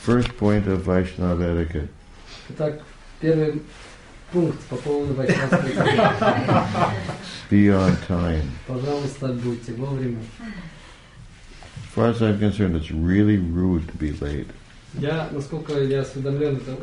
First point of Vaishnava etiquette. Итак, первый пункт по поводу вайшнавской этикетки. Be on time. Пожалуйста, будьте вовремя. As far as I'm concerned, it's really rude to be late. Я, насколько я осведомлен, это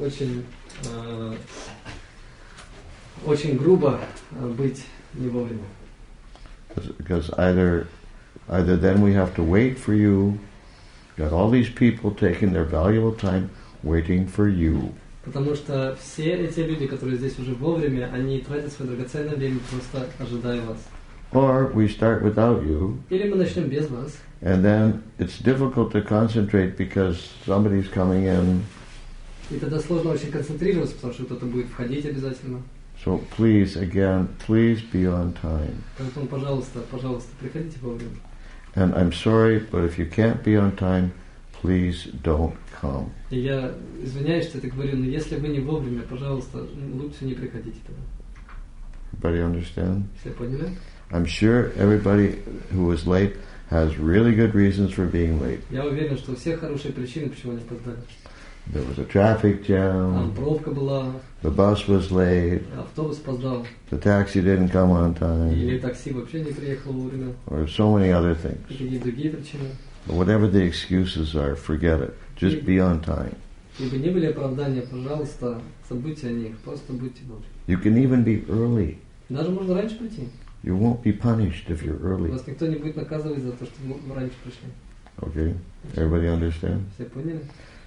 очень грубо быть не вовремя. Because either then we have to wait for you. Got all these people taking their valuable time waiting for you. Потому что все эти люди, которые здесь уже вовремя, они тратят свое драгоценное время, просто ожидая вас. Or we start without you. Или мы начнем без вас. And then it's difficult to concentrate because somebody's coming in. И тогда сложно очень концентрироваться, потому что кто-то будет входить обязательно. So please be on time. Поэтому, пожалуйста, приходите вовремя. And I'm sorry, but if you can't be on time, please don't come. И я извиняюсь, что это говорю, но если вы не вовремя, пожалуйста, лучше не приходите тогда. Everybody understand? Все поняли? I'm sure everybody who was late has really good reasons for being late. Я уверен, что у всех хорошие причины, почему они опоздали. There was a traffic jam. Там пробка была. The bus was late. Автобус опоздал. The taxi didn't come on time. Или такси вообще не приехало вовремя. Or so many other things. Какие другие причины. But whatever the excuses are, forget it. Just be on time. Если бы не были оправдания, пожалуйста, забудьте о них. Просто будьте вовремя. You can even be early. Даже можно раньше прийти. You won't be punished if you're early. Вас никто не будет наказывать за то, что вы раньше пришли. Okay? Everybody understand? Все поняли?